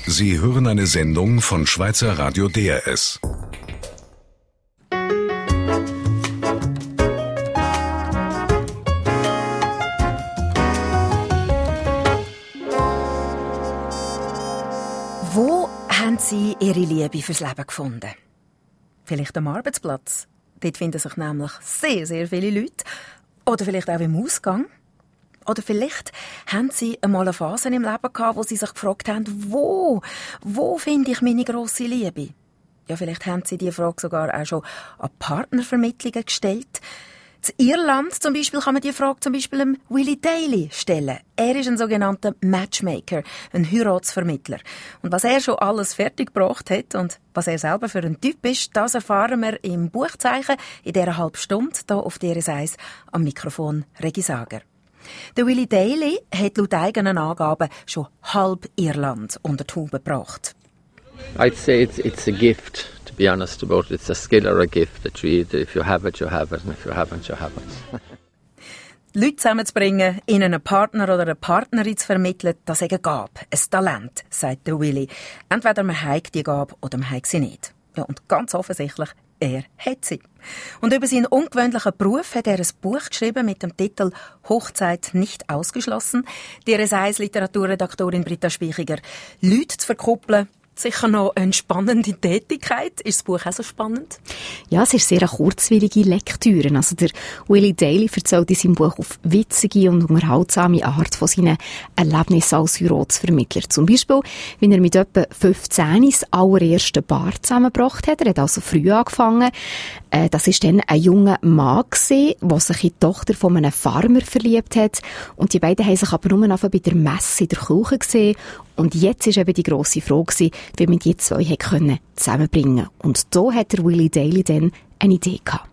Sie hören eine Sendung von Schweizer Radio DRS. Wo haben Sie Ihre Liebe fürs Leben gefunden? Vielleicht am Arbeitsplatz. Dort finden sich nämlich sehr, sehr viele Leute. Oder vielleicht auch im Ausgang. Oder vielleicht haben Sie einmal eine Phase im Leben gehabt, wo Sie sich gefragt haben, wo finde ich meine grosse Liebe? Ja, vielleicht haben Sie diese Frage sogar auch schon an Partnervermittlungen gestellt. In Irland zum Beispiel kann man die Frage zum Beispiel dem Willie Daly stellen. Er ist ein sogenannter Matchmaker, ein Heiratsvermittler. Und was er schon alles fertiggebracht hat und was er selber für ein Typ ist, das erfahren wir im Buchzeichen in dieser halben Stunde hier auf DRS 1 am Mikrofon Regi Sager. Der Willie Daly hat laut eigenen Angaben schon halb Irland unter die Haube gebracht. I'd say it's a gift. To be honest about it, it's a skill or a gift that if you have it, you have it, and if you haven't, you haven't. Leute zusammenzubringen, ihnen einen Partner oder eine Partnerin zu vermitteln, das ist eine Gabe, ein Talent, sagt der Willie. Entweder man hat die Gabe oder man hat sie nicht. Ja, und ganz offensichtlich, er hat sie. Und über seinen ungewöhnlichen Beruf hat er ein Buch geschrieben mit dem Titel «Hochzeit nicht ausgeschlossen». Die RS1-Literaturredaktorin Britta Speichiger. Leute zu verkuppeln, sicher noch eine spannende Tätigkeit. Ist das Buch auch so spannend? Ja, es ist sehr eine kurzweilige Lektüre. Also der Willie Daly erzählt in seinem Buch auf witzige und unterhaltsame Art von seinen Erlebnissen als Heiratsvermittler. Zum Beispiel, wie er mit etwa 15 das allererste Paar zusammengebracht hat. Er hat also früh angefangen. Das war dann ein junger Mann, der sich in die Tochter von einem Farmer verliebt hat. Und die beiden haben sich aber nur noch bei der Messe in der Kirche gesehen. Und jetzt war eben die grosse Frage, wie man die zwei zusammenbringen konnte. Und da hat der Willie Daly dann eine Idee gehabt.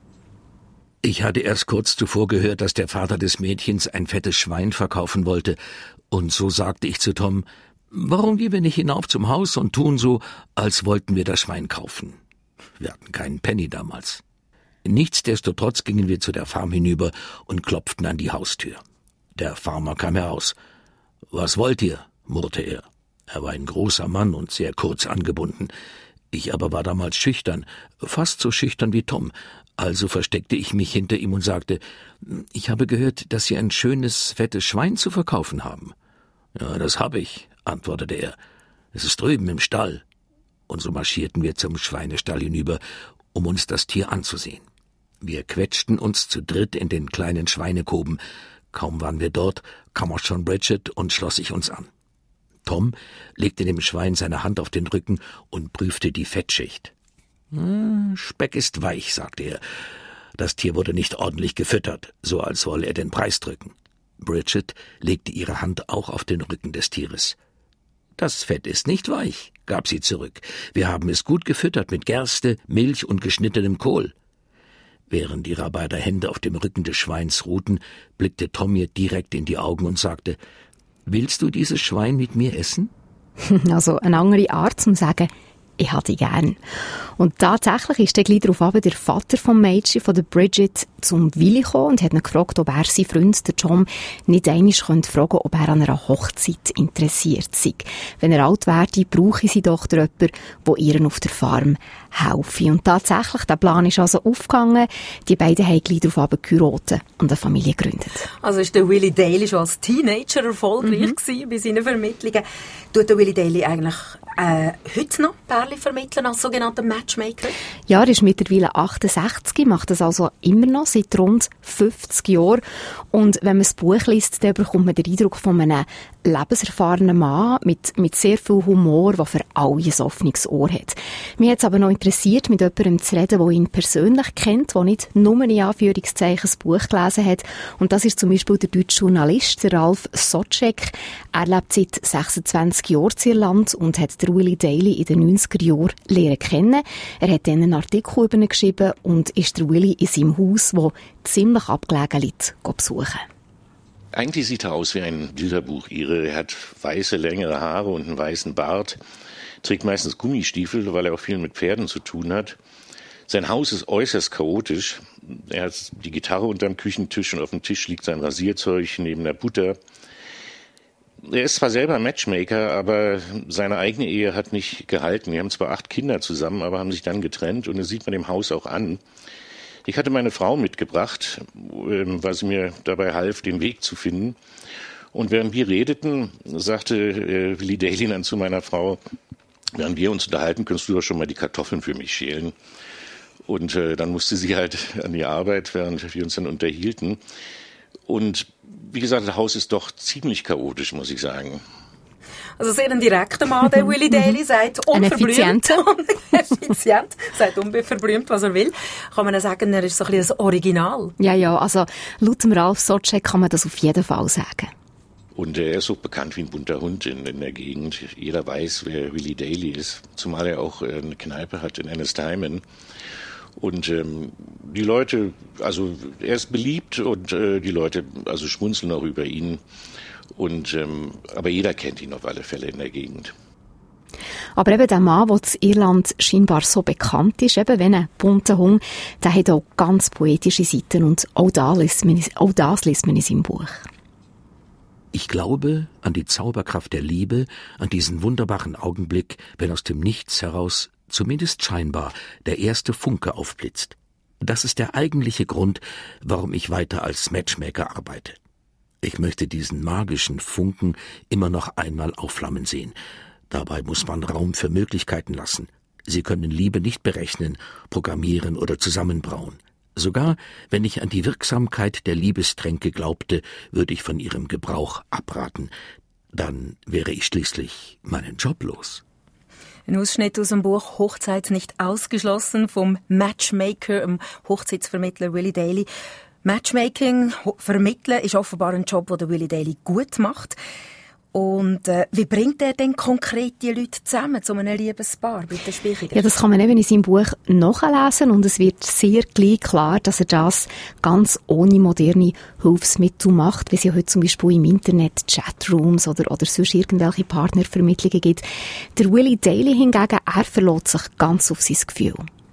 Ich hatte erst kurz zuvor gehört, dass der Vater des Mädchens ein fettes Schwein verkaufen wollte. Und so sagte ich zu Tom, warum gehen wir nicht hinauf zum Haus und tun so, als wollten wir das Schwein kaufen? Wir hatten keinen Penny damals. Nichtsdestotrotz gingen wir zu der Farm hinüber und klopften an die Haustür. Der Farmer kam heraus. »Was wollt ihr?« murrte er. Er war ein großer Mann und sehr kurz angebunden. Ich aber war damals schüchtern, fast so schüchtern wie Tom. Also versteckte ich mich hinter ihm und sagte, »Ich habe gehört, dass Sie ein schönes, fettes Schwein zu verkaufen haben.« »Ja, das habe ich«, antwortete er. »Es ist drüben im Stall.« Und so marschierten wir zum Schweinestall hinüber, um uns das Tier anzusehen. Wir quetschten uns zu dritt in den kleinen Schweinekoben. Kaum waren wir dort, kam auch schon Bridget und schloss sich uns an. Tom legte dem Schwein seine Hand auf den Rücken und prüfte die Fettschicht. »Speck ist weich«, sagte er. Das Tier wurde nicht ordentlich gefüttert, so als wolle er den Preis drücken. Bridget legte ihre Hand auch auf den Rücken des Tieres. »Das Fett ist nicht weich«, gab sie zurück. »Wir haben es gut gefüttert mit Gerste, Milch und geschnittenem Kohl.« Während ihre beiden Hände auf dem Rücken des Schweins ruhten, blickte Tom mir direkt in die Augen und sagte, »Willst du dieses Schwein mit mir essen?« Also eine andere Art zum Sagen, ich hätte gern. Und tatsächlich ist dann gleich darauf aber der Vater vom Mädchen, von der Bridget, zum Willi gekommen und hat ihn gefragt, ob er seinen Freund, der Tom, nicht einmal fragen könnte, ob er an einer Hochzeit interessiert sei. Wenn er alt werde, brauche sie doch jemanden, der ihr auf der Farm helfe. Und tatsächlich, der Plan ist also aufgegangen. Die beiden haben gleich darauf aber geheiratet und eine Familie gegründet. Also ist der Willie Daly schon als Teenager erfolgreich gewesen bei seinen Vermittlungen. Tut der Willie Daly eigentlich heute noch Pärchen vermitteln als sogenannter Matchmaker? Ja, er ist mittlerweile 68, macht das also immer noch seit rund 50 Jahren. Und wenn man das Buch liest, dann bekommt man den Eindruck von einem lebenserfahrenen Mann mit sehr viel Humor, der für alle ein offenes Ohr hat. Mich hat es aber noch interessiert, mit jemandem zu reden, der ihn persönlich kennt, der nicht nur in Anführungszeichen das Buch gelesen hat. Und das ist zum Beispiel der deutsche Journalist, der Ralf Socek. Er lebt seit 26 Jahren in Irland und hat der Willie Daly in den 90er Jahren lernen kennen. Er hat dann einen Artikel über ihn geschrieben und ist der Willie in seinem Haus, das ziemlich abgelegen liegt, besuchen. Eigentlich sieht er aus wie ein Bilderbuch-Ire. Er hat weiße, längere Haare und einen weißen Bart, trägt meistens Gummistiefel, weil er auch viel mit Pferden zu tun hat. Sein Haus ist äußerst chaotisch. Er hat die Gitarre unterm Küchentisch und auf dem Tisch liegt sein Rasierzeug neben der Butter. Er ist zwar selber Matchmaker, aber seine eigene Ehe hat nicht gehalten. Die haben zwar 8 Kinder zusammen, aber haben sich dann getrennt und das sieht man dem Haus auch an. Ich hatte meine Frau mitgebracht, weil sie mir dabei half, den Weg zu finden. Und während wir redeten, sagte Willie Daly dann zu meiner Frau, während wir uns unterhalten, kannst du doch schon mal die Kartoffeln für mich schälen. Und dann musste sie halt an die Arbeit, während wir uns dann unterhielten. Und wie gesagt, das Haus ist doch ziemlich chaotisch, muss ich sagen. Also sehr ein direkter Mann, der Willie Daly, sagt unverblümt. Effizient. Sagt unverblümt, was er will. Kann man sagen, er ist so ein bisschen das Original. Ja, also laut dem Ralf Socek kann man das auf jeden Fall sagen. Und er ist so bekannt wie ein bunter Hund in der Gegend. Jeder weiß, wer Willie Daly ist, zumal er auch eine Kneipe hat in Ennistymon. Und die Leute, also er ist beliebt und die Leute also schmunzeln auch über ihn. Und aber jeder kennt ihn auf alle Fälle in der Gegend. Aber eben der Mann, der in Irland scheinbar so bekannt ist, eben wenn ein bunter Hund, der hat auch ganz poetische Seiten und auch das liest man in seinem Buch. Ich glaube an die Zauberkraft der Liebe, an diesen wunderbaren Augenblick, wenn aus dem Nichts heraus, zumindest scheinbar, der erste Funke aufblitzt. Das ist der eigentliche Grund, warum ich weiter als Matchmaker arbeite. Ich möchte diesen magischen Funken immer noch einmal aufflammen sehen. Dabei muss man Raum für Möglichkeiten lassen. Sie können Liebe nicht berechnen, programmieren oder zusammenbrauen. Sogar wenn ich an die Wirksamkeit der Liebestränke glaubte, würde ich von ihrem Gebrauch abraten. Dann wäre ich schließlich meinen Job los. Ein Ausschnitt aus dem Buch «Hochzeit nicht ausgeschlossen» vom Matchmaker, dem Hochzeitsvermittler Willie Daly. Matchmaking, vermitteln, ist offenbar ein Job, den Willie Daly gut macht. Und wie bringt er denn konkret die Leute zusammen zu einem Liebespaar? Bitte sprechen. Ja, das kann man eben in seinem Buch nachlesen und es wird sehr gleich klar, dass er das ganz ohne moderne Hilfsmittel macht, wie es ja heute zum Beispiel im Internet Chatrooms oder sonst irgendwelche Partnervermittlungen gibt. Der Willie Daly hingegen, er verlässt sich ganz auf sein Gefühl.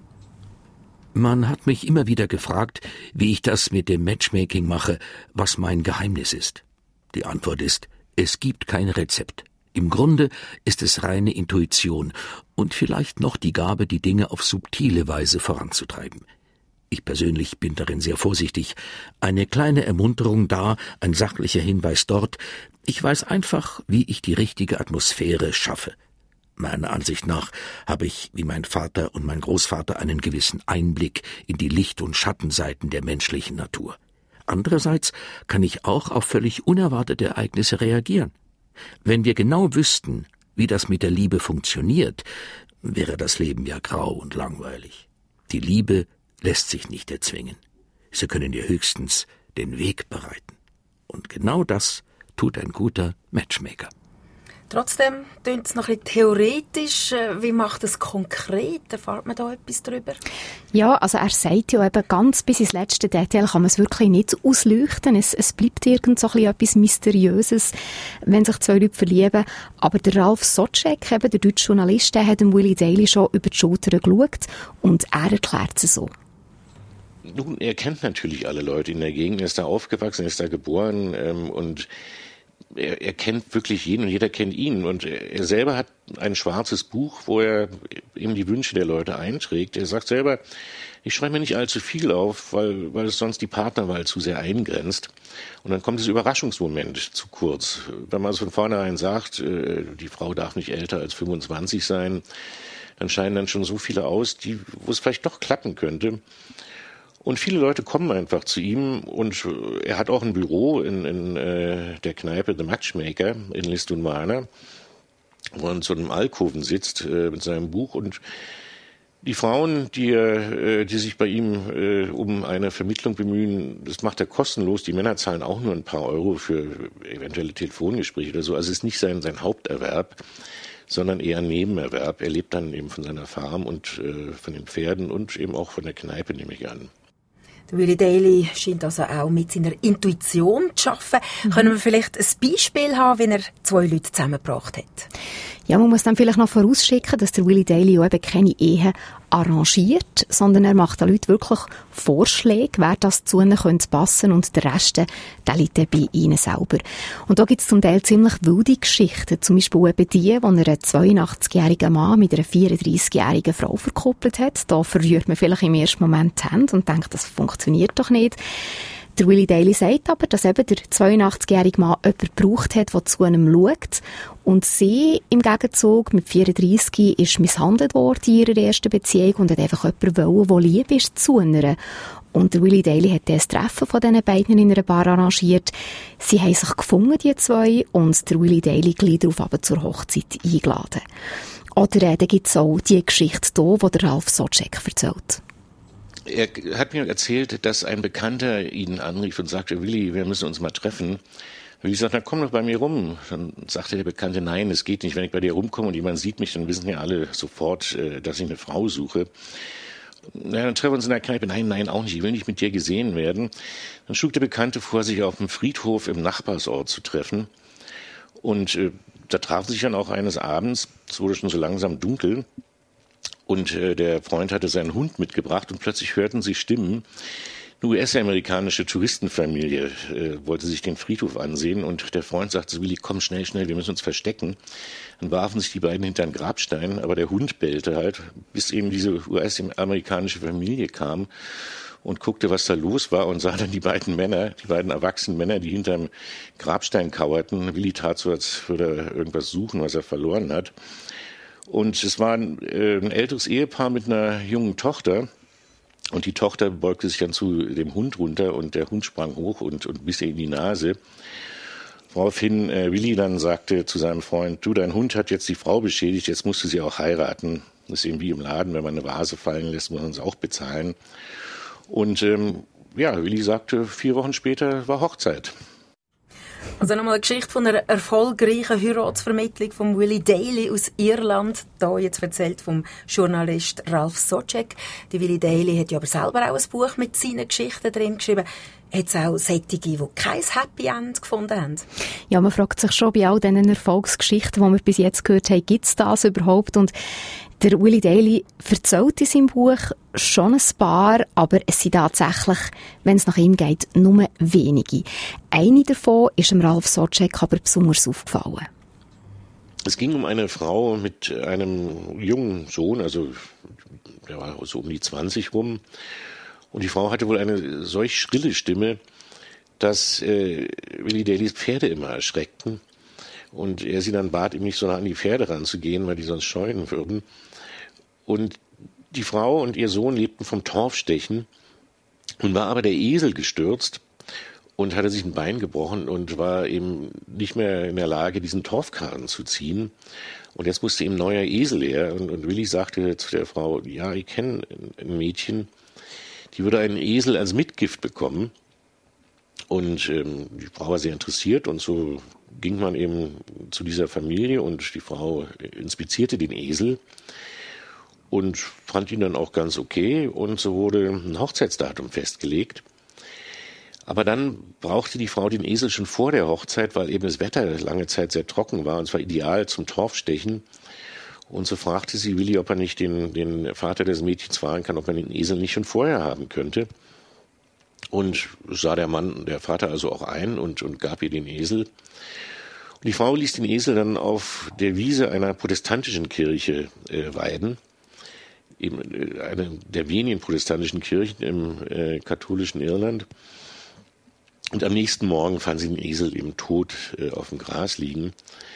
Man hat mich immer wieder gefragt, wie ich das mit dem Matchmaking mache, was mein Geheimnis ist. Die Antwort ist: Es gibt kein Rezept. Im Grunde ist es reine Intuition und vielleicht noch die Gabe, die Dinge auf subtile Weise voranzutreiben. Ich persönlich bin darin sehr vorsichtig. Eine kleine Ermunterung da, ein sachlicher Hinweis dort. Ich weiß einfach, wie ich die richtige Atmosphäre schaffe. Meiner Ansicht nach habe ich, wie mein Vater und mein Großvater, einen gewissen Einblick in die Licht- und Schattenseiten der menschlichen Natur. Andererseits kann ich auch auf völlig unerwartete Ereignisse reagieren. Wenn wir genau wüssten, wie das mit der Liebe funktioniert, wäre das Leben ja grau und langweilig. Die Liebe lässt sich nicht erzwingen. Sie können ihr höchstens den Weg bereiten. Und genau das tut ein guter Matchmaker. Trotzdem klingt es noch ein bisschen theoretisch. Wie macht es konkret? Erfahrt man da etwas darüber? Ja, also er sagt ja eben, ganz bis ins letzte Detail kann man es wirklich nicht ausleuchten. Es bleibt irgend so etwas Mysteriöses, wenn sich zwei Leute verlieben. Aber der Ralf Socek, eben der deutsche Journalist, der hat dem Willie Daly schon über die Schulter geschaut und er erklärt es so. Nun, er kennt natürlich alle Leute in der Gegend. Er ist da aufgewachsen, er ist da geboren und er kennt wirklich jeden und jeder kennt ihn. Und er selber hat ein schwarzes Buch, wo er eben die Wünsche der Leute einträgt. Er sagt selber, ich schreibe mir nicht allzu viel auf, weil es sonst die Partnerwahl zu sehr eingrenzt. Und dann kommt dieser Überraschungsmoment zu kurz. Wenn man es von vornherein sagt, die Frau darf nicht älter als 25 sein, dann scheinen dann schon so viele aus, wo es vielleicht doch klappen könnte. Und viele Leute kommen einfach zu ihm und er hat auch ein Büro in der Kneipe The Matchmaker in Lisdoonwana, wo er in so einem Alkoven sitzt mit seinem Buch. Und die Frauen, die sich bei ihm um eine Vermittlung bemühen, das macht er kostenlos. Die Männer zahlen auch nur ein paar Euro für eventuelle Telefongespräche oder so. Also es ist nicht sein Haupterwerb, sondern eher ein Nebenerwerb. Er lebt dann eben von seiner Farm und von den Pferden und eben auch von der Kneipe, nehme ich an. Der Willie Daly scheint also auch mit seiner Intuition zu arbeiten. Können wir vielleicht ein Beispiel haben, wie er zwei Leute zusammengebracht hat? Ja, man muss dann vielleicht noch vorausschicken, dass der Willie Daly eben keine Ehe arrangiert, sondern er macht den Leuten wirklich Vorschläge, wer das zu ihnen passen könnte, und der Rest, der liegt dann bei ihnen selber. Und da gibt es zum Teil ziemlich wilde Geschichten, zum Beispiel eben die, wo er einen 82-jährigen Mann mit einer 34-jährigen Frau verkuppelt hat. Da verrührt man vielleicht im ersten Moment die Hände und denkt, das funktioniert doch nicht. Der Willie Daly sagt aber, dass eben der 82-jährige Mann jemanden gebraucht hat, der zu einem schaut. Und sie im Gegenzug mit 34 ist misshandelt worden in ihrer ersten Beziehung und hat einfach jemanden wollen, der lieb ist zu ihr. Und der Willie Daly hat das Treffen von diesen beiden in einer Bar arrangiert. Sie haben sich gefunden, die zwei, und der Willie Daly gleich darauf aber zur Hochzeit eingeladen. Oder da gibt es auch die Geschichte hier, die der Ralf Socek erzählt. Er hat mir erzählt, dass ein Bekannter ihn anrief und sagte, Willi, wir müssen uns mal treffen. Willi sagt, na komm doch bei mir rum. Dann sagte der Bekannte, nein, es geht nicht. Wenn ich bei dir rumkomme und jemand sieht mich, dann wissen ja alle sofort, dass ich eine Frau suche. Na, dann treffen wir uns in der Kneipe. Nein, auch nicht. Ich will nicht mit dir gesehen werden. Dann schlug der Bekannte vor, sich auf dem Friedhof im Nachbarsort zu treffen. Und da trafen sich dann auch eines Abends. Es wurde schon so langsam dunkel. Und der Freund hatte seinen Hund mitgebracht und plötzlich hörten sie Stimmen. Eine US-amerikanische Touristenfamilie wollte sich den Friedhof ansehen und der Freund sagte, Willi, komm schnell, wir müssen uns verstecken. Dann warfen sich die beiden hinter einen Grabstein, aber der Hund bellte halt, bis eben diese US-amerikanische Familie kam und guckte, was da los war und sah dann die beiden erwachsenen Männer, die hinterm Grabstein kauerten. Willi tat so, als würde er irgendwas suchen, was er verloren hat. Und es war ein älteres Ehepaar mit einer jungen Tochter. Und die Tochter beugte sich dann zu dem Hund runter und der Hund sprang hoch und biss ihr in die Nase. Woraufhin Willi dann sagte zu seinem Freund, du, dein Hund hat jetzt die Frau beschädigt, jetzt musst du sie auch heiraten. Das ist eben wie im Laden, wenn man eine Vase fallen lässt, muss man es auch bezahlen. Und Willi sagte, 4 Wochen später war Hochzeit. Also nochmal eine Geschichte von einer erfolgreichen Heiratsvermittlung von Willie Daly aus Irland. Da jetzt erzählt vom Journalist Ralf Socek. Die Willie Daly hat ja aber selber auch ein Buch mit seinen Geschichten drin geschrieben. Hat es auch solche, die kein Happy End gefunden haben? Ja, man fragt sich schon bei all diesen Erfolgsgeschichten, die wir bis jetzt gehört haben, gibt es das überhaupt? Und der Willie Daly erzählt in seinem Buch schon ein paar, aber es sind tatsächlich, wenn es nach ihm geht, nur wenige. Eine davon ist dem Ralf Socek aber besonders aufgefallen. Es ging um eine Frau mit einem jungen Sohn, also der war so um die 20 rum. Und die Frau hatte wohl eine solch schrille Stimme, dass Willie Dalys Pferde immer erschreckten. Und er sie dann bat, ihm nicht so nah an die Pferde ranzugehen, weil die sonst scheuen würden. Und die Frau und ihr Sohn lebten vom Torfstechen. Nun war aber der Esel gestürzt und hatte sich ein Bein gebrochen und war eben nicht mehr in der Lage, diesen Torfkarren zu ziehen. Und jetzt musste ihm ein neuer Esel her. Und Willi sagte zu der Frau, ja, ich kenne ein Mädchen, die würde einen Esel als Mitgift bekommen. Und die Frau war sehr interessiert und so ging man eben zu dieser Familie und die Frau inspizierte den Esel und fand ihn dann auch ganz okay und so wurde ein Hochzeitsdatum festgelegt. Aber dann brauchte die Frau den Esel schon vor der Hochzeit, weil eben das Wetter lange Zeit sehr trocken war und zwar ideal zum Torfstechen. Und so fragte sie Willi, ob er nicht den Vater des Mädchens fragen kann, ob man den Esel nicht schon vorher haben könnte. Und sah der Vater also auch ein und gab ihr den Esel. Und die Frau ließ den Esel dann auf der Wiese einer protestantischen Kirche weiden. Eben eine der wenigen protestantischen Kirchen im katholischen Irland. Und am nächsten Morgen fand sie den Esel eben tot auf dem Gras liegen.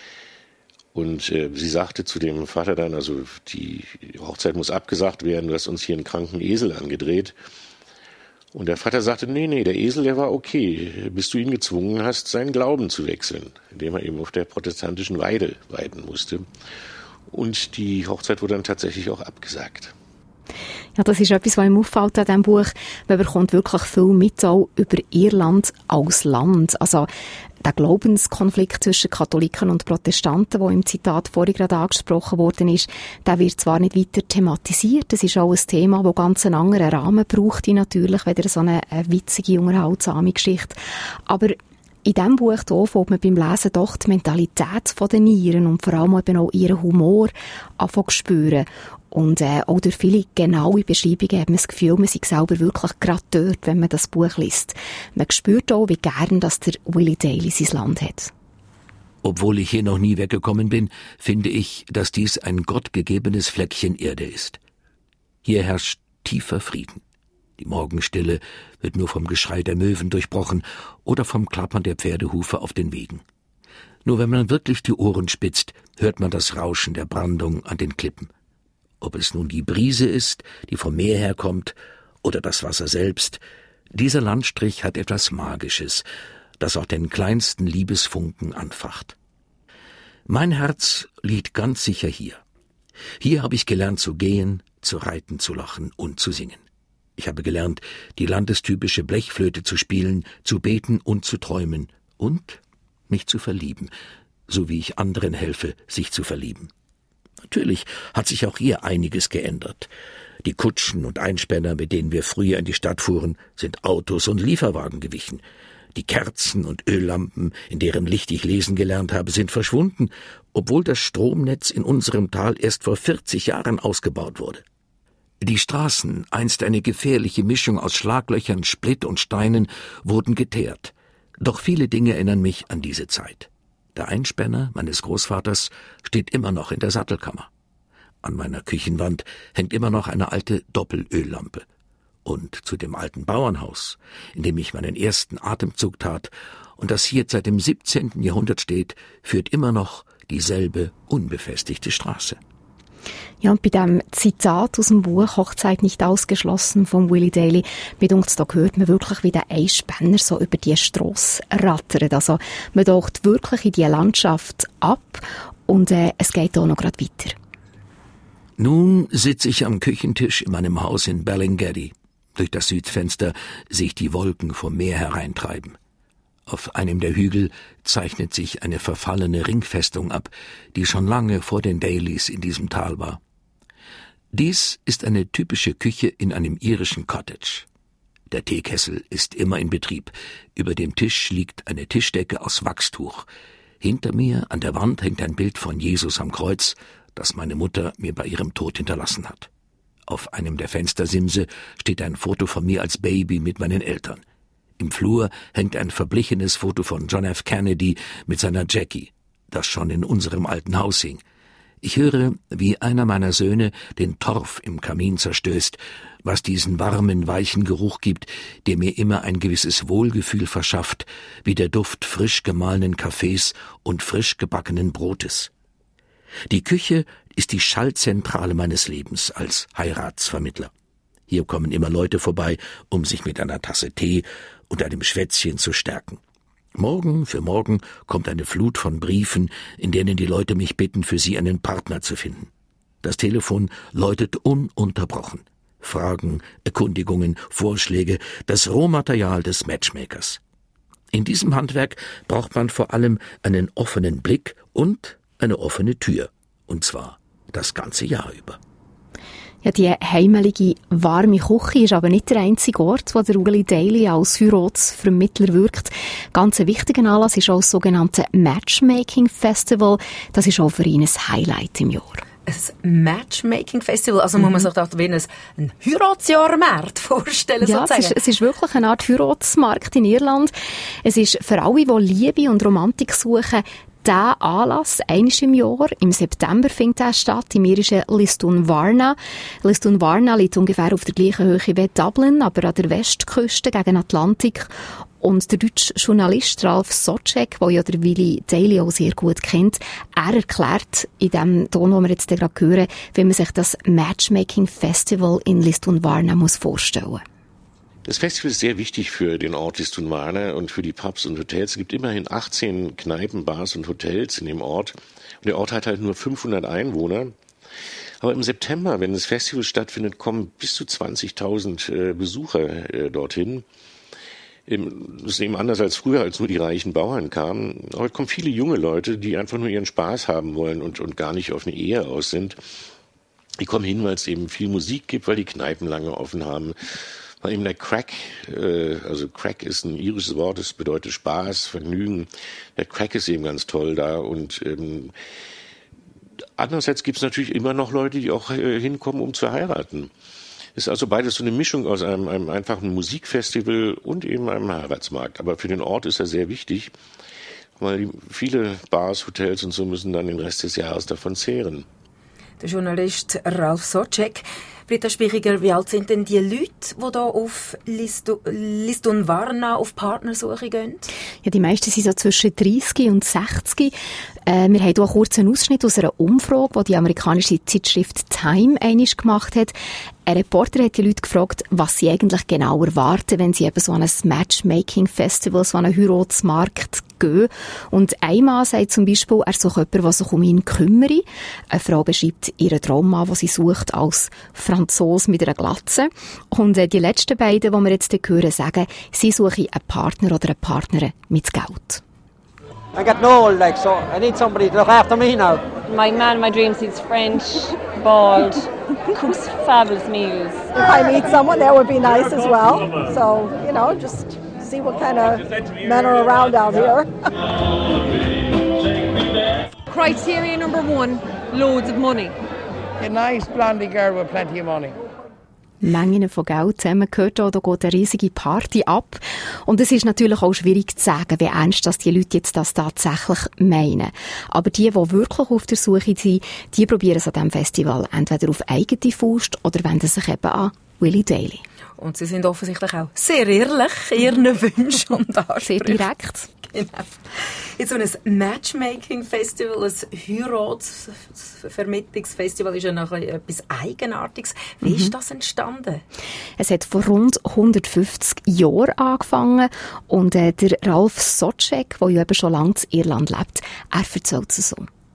Und sie sagte zu dem Vater dann, also die Hochzeit muss abgesagt werden, du hast uns hier einen kranken Esel angedreht. Und der Vater sagte, nee, der Esel, der war okay, bis du ihn gezwungen hast, seinen Glauben zu wechseln, indem er eben auf der protestantischen Weide weiden musste. Und die Hochzeit wurde dann tatsächlich auch abgesagt. Ja, das ist etwas, was ihm auffällt an diesem Buch. Man bekommt wirklich viel mit auch über Irland als Land. Also der Glaubenskonflikt zwischen Katholiken und Protestanten, der im Zitat vorhin gerade angesprochen worden ist, der wird zwar nicht weiter thematisiert, das ist auch ein Thema, das ganz einen anderen Rahmen braucht, natürlich, weder so eine witzige, unterhaltsame Geschichte. Aber In diesem Buch hier fängt man beim Lesen doch die Mentalität der Nieren und vor allem eben auch ihren Humor anfangen zu spüren. Und auch durch viele genaue Beschreibungen hat man das Gefühl, man sei selber wirklich gerade dort, wenn man das Buch liest. Man spürt auch, wie gern dass der Willie Daly sein Land hat. Obwohl ich hier noch nie weggekommen bin, finde ich, dass dies ein gottgegebenes Fleckchen Erde ist. Hier herrscht tiefer Frieden. Die Morgenstille wird nur vom Geschrei der Möwen durchbrochen oder vom Klappern der Pferdehufe auf den Wegen. Nur wenn man wirklich die Ohren spitzt, hört man das Rauschen der Brandung an den Klippen. Ob es nun die Brise ist, die vom Meer herkommt, oder das Wasser selbst, dieser Landstrich hat etwas Magisches, das auch den kleinsten Liebesfunken anfacht. Mein Herz liegt ganz sicher hier. Hier habe ich gelernt zu gehen, zu reiten, zu lachen und zu singen. Ich habe gelernt, die landestypische Blechflöte zu spielen, zu beten und zu träumen und mich zu verlieben, so wie ich anderen helfe, sich zu verlieben. Natürlich hat sich auch hier einiges geändert. Die Kutschen und Einspänner, mit denen wir früher in die Stadt fuhren, sind Autos und Lieferwagen gewichen. Die Kerzen und Öllampen, in deren Licht ich lesen gelernt habe, sind verschwunden, obwohl das Stromnetz in unserem Tal erst vor 40 Jahren ausgebaut wurde. Die Straßen, einst eine gefährliche Mischung aus Schlaglöchern, Split und Steinen, wurden geteert. Doch viele Dinge erinnern mich an diese Zeit. Der Einspänner meines Großvaters steht immer noch in der Sattelkammer. An meiner Küchenwand hängt immer noch eine alte Doppelöllampe. Und zu dem alten Bauernhaus, in dem ich meinen ersten Atemzug tat und das hier seit dem 17. Jahrhundert steht, führt immer noch dieselbe unbefestigte Straße. Ja, und bei diesem Zitat aus dem Buch «Hochzeit nicht ausgeschlossen» von Willie Daly, mit uns da hört man wirklich, wie der Einspänner so über die Strasse rattert. Also man taucht wirklich in die Landschaft ab und es geht auch noch gerade weiter. Nun sitze ich am Küchentisch in meinem Haus in Ballingaddy. Durch das Südfenster sehe ich die Wolken vom Meer hereintreiben. Auf einem der Hügel zeichnet sich eine verfallene Ringfestung ab, die schon lange vor den Dalys in diesem Tal war. Dies ist eine typische Küche in einem irischen Cottage. Der Teekessel ist immer in Betrieb. Über dem Tisch liegt eine Tischdecke aus Wachstuch. Hinter mir an der Wand hängt ein Bild von Jesus am Kreuz, das meine Mutter mir bei ihrem Tod hinterlassen hat. Auf einem der Fenstersimse steht ein Foto von mir als Baby mit meinen Eltern. Im Flur hängt ein verblichenes Foto von John F. Kennedy mit seiner Jackie, das schon in unserem alten Haus hing. Ich höre, wie einer meiner Söhne den Torf im Kamin zerstößt, was diesen warmen, weichen Geruch gibt, der mir immer ein gewisses Wohlgefühl verschafft, wie der Duft frisch gemahlenen Kaffees und frisch gebackenen Brotes. Die Küche ist die Schaltzentrale meines Lebens als Heiratsvermittler. Hier kommen immer Leute vorbei, um sich mit einer Tasse Tee und einem Schwätzchen zu stärken. Morgen für morgen kommt eine Flut von Briefen, in denen die Leute mich bitten, für sie einen Partner zu finden. Das Telefon läutet ununterbrochen. Fragen, Erkundigungen, Vorschläge, das Rohmaterial des Matchmakers. In diesem Handwerk braucht man vor allem einen offenen Blick und eine offene Tür. Und zwar das ganze Jahr über. Ja, die heimelige, warme Küche ist aber nicht der einzige Ort, wo der Willie Daly als Heiratsvermittler wirkt. Ganz ein wichtiger Anlass ist auch das sogenannte Matchmaking Festival. Das ist auch für ihn ein Highlight im Jahr. Ein Matchmaking Festival, also muss man sich da wie ein Heiratsjahrmarkt vorstellen, ja, sozusagen. Es ist wirklich eine Art Heiratsmarkt in Irland. Es ist für alle, die Liebe und Romantik suchen, der Anlass, einmal im Jahr. Im September findet er statt, im irischen Lisdoonvarna. Lisdoonvarna liegt ungefähr auf der gleichen Höhe wie Dublin, aber an der Westküste gegen Atlantik. Und der deutsche Journalist Ralf Socek, der ja der Willie Daly auch sehr gut kennt, er erklärt in dem Ton, den wir jetzt gerade hören, wie man sich das Matchmaking Festival in Lisdoonvarna vorstellen muss. Das Festival ist sehr wichtig für den Ort Lisdoonvarna und für die Pubs und Hotels. Es gibt immerhin 18 Kneipen, Bars und Hotels in dem Ort. Und der Ort hat halt nur 500 Einwohner. Aber im September, wenn das Festival stattfindet, kommen bis zu 20.000 Besucher dorthin. Das ist eben anders als früher, als nur die reichen Bauern kamen. Heute kommen viele junge Leute, die einfach nur ihren Spaß haben wollen und gar nicht auf eine Ehe aus sind. Die kommen hin, weil es eben viel Musik gibt, weil die Kneipen lange offen haben, weil eben der Crack, also Crack ist ein irisches Wort, das bedeutet Spaß, Vergnügen. Der Crack ist eben ganz toll da und andererseits gibt es natürlich immer noch Leute, die auch hinkommen, um zu heiraten. Ist also beides so eine Mischung aus einem einfachen Musikfestival und eben einem Heiratsmarkt. Aber für den Ort ist er sehr wichtig, weil viele Bars, Hotels und so müssen dann den Rest des Jahres davon zehren. Der Journalist Ralf Socek. Britta Spichiger, wie alt sind denn die Leute, die hier auf Lisdoon Varna auf Partnersuche gehen? Ja, die meisten sind so zwischen 30 und 60. Wir haben hier einen kurzen Ausschnitt aus einer Umfrage, die die amerikanische Zeitschrift Time einmal gemacht hat. Ein Reporter hat die Leute gefragt, was sie eigentlich genau erwarten, wenn sie eben so an ein Matchmaking-Festival, so an einen Heiratsmarkt gehen. Und ein Mann sagt zum Beispiel, er sucht jemanden, der sich um ihn kümmere. Eine Frau beschreibt ihren Traummann, den sie sucht, als Franzose mit einer Glatze. Und die letzten beiden, die wir jetzt hören, sagen, sie suchen einen Partner oder eine Partnerin mit Geld. I got no old legs, so I need somebody to look after me now. My man of my dreams, he's French, bald, cooks fabulous meals. If I meet someone, that would be nice as well. So, just see what kind of men are around out here. Criteria number 1, loads of money. A nice blondie girl with plenty of money. Mengen von Geld zusammengehört, oder geht eine riesige Party ab. Und es ist natürlich auch schwierig zu sagen, wie ernst das die Leute jetzt das tatsächlich meinen. Aber die wirklich auf der Suche sind, die probieren es an diesem Festival entweder auf eigene Faust oder wenden sich eben an Willie Daly. Und sie sind offensichtlich auch sehr ehrlich in ihren Wünschen und Ansprüchen. Sehr direkt. Genau. Jetzt so ein Matchmaking-Festival, ein Heiratsvermittlungsfestival ist ja noch etwas Eigenartiges. Wie ist das entstanden? Es hat vor rund 150 Jahren angefangen und der Ralf Socek, der ja eben schon lange in Irland lebt, er erzählt es so.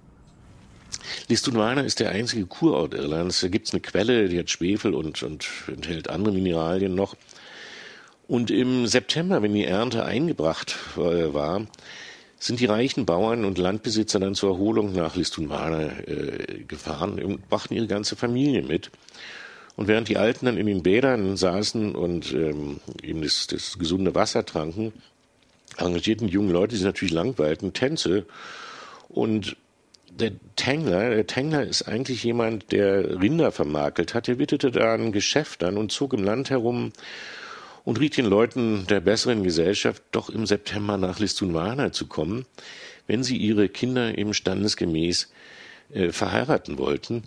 Lisdoon Varna ist der einzige Kurort Irlands. Da gibt es eine Quelle, die hat Schwefel und enthält andere Mineralien noch. Und im September, wenn die Ernte eingebracht war, sind die reichen Bauern und Landbesitzer dann zur Erholung nach Lisdoon Varna gefahren und brachten ihre ganze Familie mit. Und während die Alten dann in den Bädern saßen und eben das gesunde Wasser tranken, engagierten die jungen Leute, die sich natürlich langweilten, Tänze. Und der Tengler ist eigentlich jemand, der Rinder vermakelt hat. Der witterte da ein Geschäft an und zog im Land herum und riet den Leuten der besseren Gesellschaft, doch im September nach Lisdoon Varna zu kommen, wenn sie ihre Kinder eben standesgemäß verheiraten wollten.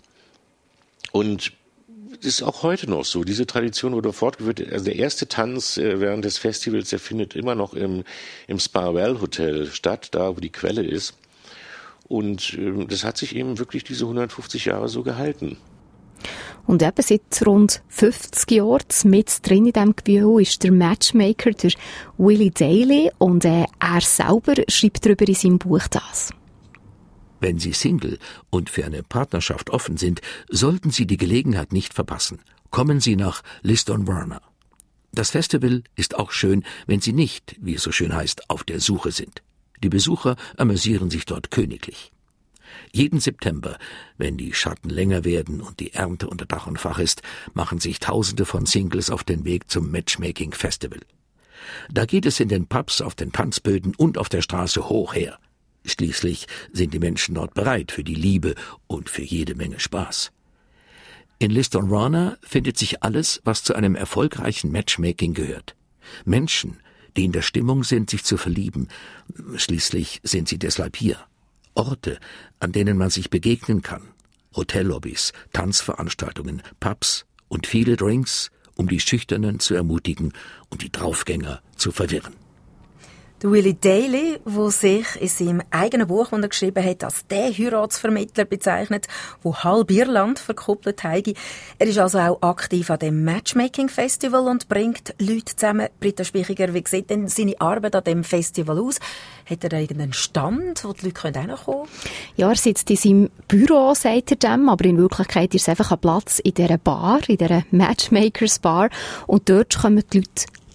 Und das ist auch heute noch so. Diese Tradition wurde fortgeführt. Also der erste Tanz während des Festivals, der findet immer noch im Sparwell Hotel statt, da wo die Quelle ist. Und das hat sich eben wirklich diese 150 Jahre so gehalten. Und eben seit rund 50 Jahren mit drin in diesem Gewühl ist der Matchmaker, der Willie Daly, und er selber schreibt darüber in seinem Buch das. Wenn Sie Single und für eine Partnerschaft offen sind, sollten Sie die Gelegenheit nicht verpassen. Kommen Sie nach Lisdoon Varna. Das Festival ist auch schön, wenn Sie nicht, wie es so schön heißt, auf der Suche sind. Die Besucher amüsieren sich dort königlich. Jeden September, wenn die Schatten länger werden und die Ernte unter Dach und Fach ist, machen sich Tausende von Singles auf den Weg zum Matchmaking Festival. Da geht es in den Pubs, auf den Tanzböden und auf der Straße hoch her. Schließlich sind die Menschen dort bereit für die Liebe und für jede Menge Spaß. In Lisdoon Varna findet sich alles, was zu einem erfolgreichen Matchmaking gehört. Menschen, die in der Stimmung sind, sich zu verlieben. Schließlich sind sie deshalb hier. Orte, an denen man sich begegnen kann. Hotellobbys, Tanzveranstaltungen, Pubs und viele Drinks, um die Schüchternen zu ermutigen und die Draufgänger zu verwirren. Der Willie Daly, der sich in seinem eigenen Buch, das er geschrieben hat, als der Heiratsvermittler bezeichnet, der halb Irland verkuppelt hat. Er ist also auch aktiv an dem Matchmaking-Festival und bringt Leute zusammen. Britta Spichiger, wie sieht denn seine Arbeit an dem Festival aus? Hat er da irgendeinen Stand, wo die Leute auch noch kommen können? Ja, er sitzt in seinem Büro, sagt er dem, aber in Wirklichkeit ist es einfach ein Platz in dieser Bar, in dieser Matchmakers Bar. Und dort kommen die Leute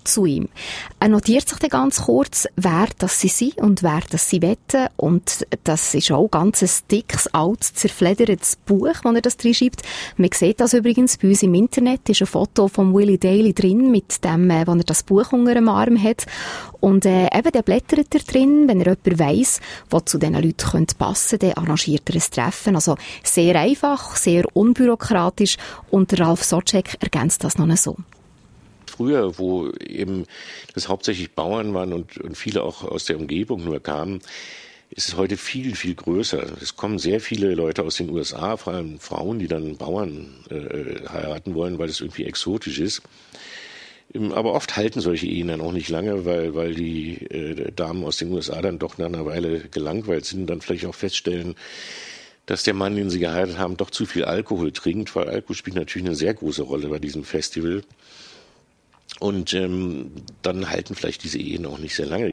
zu ihm. Er notiert sich dann ganz kurz, wer das sie sind und wer das sie wetten. Und das ist auch ganz ein dickes, altes, zerfledertes Buch, das er das drin schreibt. Man sieht das übrigens bei uns im Internet. Ist ein Foto von Willie Daly drin, mit dem, wo er das Buch unter dem Arm hat. Und eben, der blättert er drin, wenn er jemanden weiss, der zu diesen Leuten passen könnte, dann arrangiert er ein Treffen. Also sehr einfach, sehr unbürokratisch. Und der Ralf Sobczak ergänzt das noch so. Früher, wo eben das hauptsächlich Bauern waren und viele auch aus der Umgebung nur kamen, ist es heute viel, viel größer. Es kommen sehr viele Leute aus den USA, vor allem Frauen, die dann Bauern heiraten wollen, weil es irgendwie exotisch ist. Aber oft halten solche Ehen dann auch nicht lange, weil die Damen aus den USA dann doch nach einer Weile gelangweilt sind und dann vielleicht auch feststellen, dass der Mann, den sie geheiratet haben, doch zu viel Alkohol trinkt, weil Alkohol spielt natürlich eine sehr große Rolle bei diesem Festival. Und dann halten vielleicht diese Ehen auch nicht sehr lange.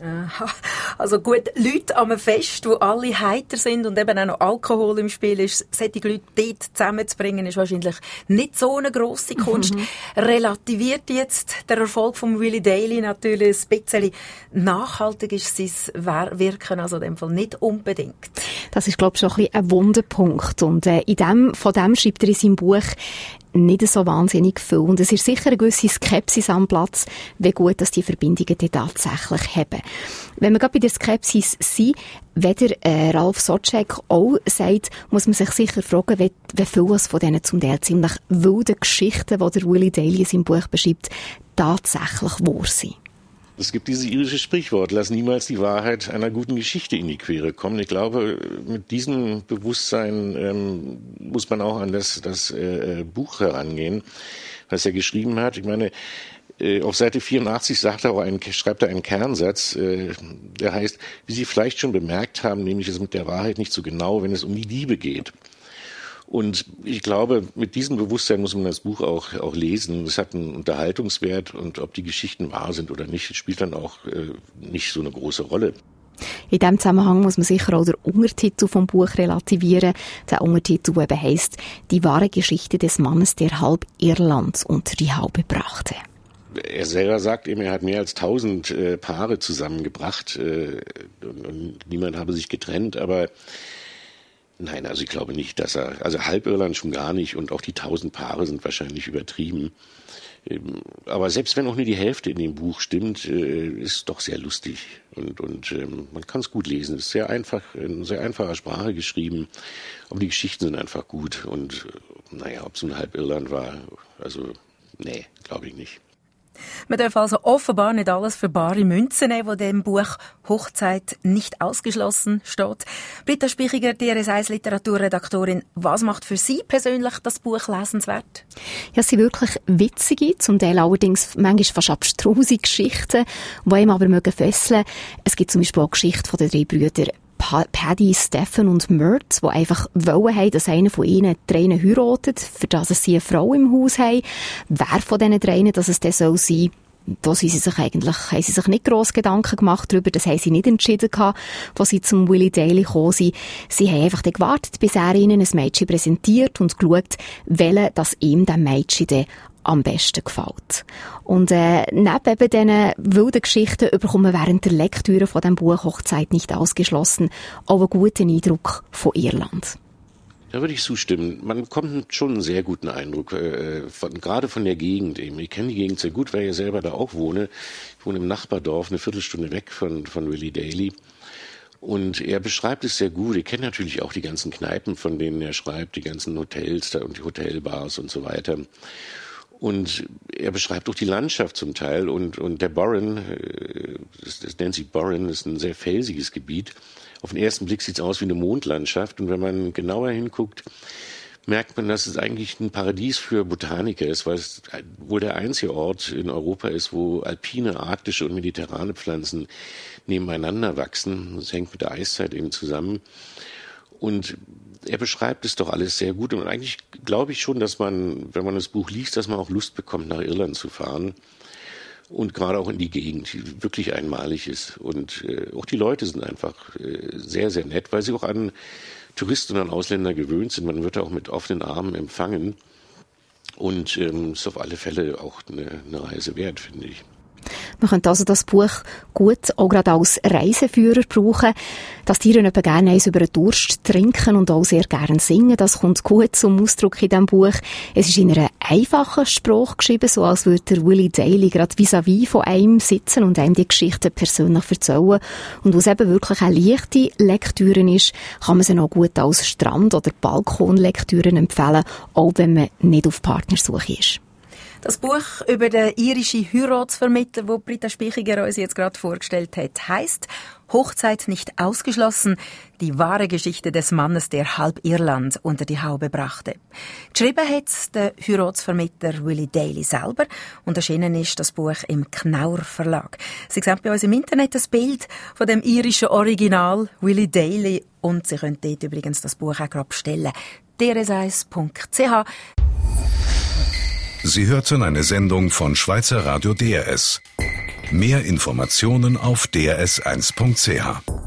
Also gut, Leute an einem Fest, wo alle heiter sind und eben auch noch Alkohol im Spiel ist, solche Leute dort zusammenzubringen, ist wahrscheinlich nicht so eine grosse Kunst. Relativiert jetzt der Erfolg von Willie Daly natürlich ein bisschen. Nachhaltig ist sein Wirken also in dem Fall nicht unbedingt. Das ist, glaube ich, schon ein bisschen ein Wunderpunkt. Und von dem schreibt er in seinem Buch nicht so wahnsinnig viel. Und es ist sicher eine gewisse Skepsis am Platz, wie gut dass die Verbindungen die tatsächlich haben. Wenn wir gerade bei der Skepsis sind, wie der Ralf Sobczak auch sagt, muss man sich sicher fragen, wie viel von diesen zum Teil ziemlich wilden Geschichten, die der Willie Daly in seinem Buch beschreibt, tatsächlich wahr sind. Es gibt dieses irische Sprichwort, lass niemals die Wahrheit einer guten Geschichte in die Quere kommen. Ich glaube, mit diesem Bewusstsein muss man auch an das Buch herangehen, was er geschrieben hat. Ich meine, auf Seite 84 schreibt er einen Kernsatz, der heißt, wie Sie vielleicht schon bemerkt haben, nämlich es mit der Wahrheit nicht so genau, wenn es um die Liebe geht. Und ich glaube, mit diesem Bewusstsein muss man das Buch auch lesen. Es hat einen Unterhaltungswert und ob die Geschichten wahr sind oder nicht, spielt dann auch nicht so eine große Rolle. In diesem Zusammenhang muss man sicher auch den Untertitel vom Buch relativieren. Der Untertitel, der eben heisst, die wahre Geschichte des Mannes, der halb Irland unter die Haube brachte. Er selber sagt eben, er hat mehr als 1000 Paare zusammengebracht und niemand habe sich getrennt, aber nein, also ich glaube nicht, also Halbirland schon gar nicht und auch die 1000 Paare sind wahrscheinlich übertrieben. Aber selbst wenn auch nur die Hälfte in dem Buch stimmt, ist doch sehr lustig und man kann es gut lesen. Es ist sehr einfach, in sehr einfacher Sprache geschrieben, aber die Geschichten sind einfach gut und naja, ob es ein Halbirland war, also nee, glaube ich nicht. Man darf also offenbar nicht alles für bare Münzen nehmen, wo dem Buch Hochzeit nicht ausgeschlossen steht. Britta Spichiger, DRS1 Literaturredaktorin, was macht für Sie persönlich das Buch lesenswert? Ja, es sind wirklich witzige, zum Teil allerdings manchmal fast abstruse Geschichten, die einem aber fesseln mögen. Es gibt zum Beispiel auch die Geschichte von den 3 Brüdern Paddy, Stephen und Mert, die einfach wollen, dass einer von ihnen 3 heiratet, für das sie eine Frau im Haus haben. Wer von diesen 3 dass es dann soll sein, da haben sie sich nicht gross Gedanken gemacht darüber, das haben sie nicht entschieden gehabt, als sie zum Willie Daly gekommen sind. Sie haben einfach gewartet, bis er ihnen ein Mädchen präsentiert und geschaut, welche das ihm dem Mädchen dann am besten gefällt. Und neben eben diesen wilden Geschichten bekommt man während der Lektüre von diesem Buch Hochzeit nicht ausgeschlossen auch einen guten Eindruck von Irland. Da würde ich zustimmen. Man bekommt schon einen sehr guten Eindruck, gerade von der Gegend eben. Ich kenne die Gegend sehr gut, weil ich ja selber da auch wohne. Ich wohne im Nachbardorf, eine Viertelstunde weg von Willie Daly. Und er beschreibt es sehr gut. Ich kenne natürlich auch die ganzen Kneipen, von denen er schreibt, die ganzen Hotels da und die Hotelbars und so weiter. Und er beschreibt auch die Landschaft zum Teil und der Burren, das nennt sich Burren, ist ein sehr felsiges Gebiet. Auf den ersten Blick sieht es aus wie eine Mondlandschaft und wenn man genauer hinguckt, merkt man, dass es eigentlich ein Paradies für Botaniker ist, weil es wohl der einzige Ort in Europa ist, wo alpine, arktische und mediterrane Pflanzen nebeneinander wachsen. Das hängt mit der Eiszeit eben zusammen. Und er beschreibt es doch alles sehr gut und eigentlich glaube ich schon, dass man, wenn man das Buch liest, dass man auch Lust bekommt, nach Irland zu fahren und gerade auch in die Gegend, die wirklich einmalig ist. Und auch die Leute sind einfach sehr, sehr nett, weil sie auch an Touristen und an Ausländer gewöhnt sind. Man wird auch mit offenen Armen empfangen und ist auf alle Fälle auch eine Reise wert, finde ich. Man könnte also das Buch gut auch gerade als Reiseführer brauchen. Dass Tiere eben gerne eins über den Durst trinken und auch sehr gerne singen, das kommt gut zum Ausdruck in diesem Buch. Es ist in einer einfachen Sprache geschrieben, so als würde der Willie Daly gerade vis-à-vis von einem sitzen und einem die Geschichte persönlich erzählen. Und was eben wirklich eine leichte Lektüre ist, kann man sie auch gut als Strand- oder Balkonlektüre empfehlen, auch wenn man nicht auf Partnersuche ist. Das Buch über den irischen Heiratsvermittler, das Britta Spichiger uns jetzt gerade vorgestellt hat, heisst «Hochzeit nicht ausgeschlossen. Die wahre Geschichte des Mannes, der halb Irland unter die Haube brachte». Geschrieben hat der Heiratsvermittler Willie Daly selber und erschienen ist das Buch im Knaur Verlag. Sie sehen bei uns im Internet das Bild von dem irischen Original Willie Daly und Sie können dort übrigens das Buch auch gerade bestellen. drs1.ch. Sie hörten eine Sendung von Schweizer Radio DRS. Mehr Informationen auf drs1.ch.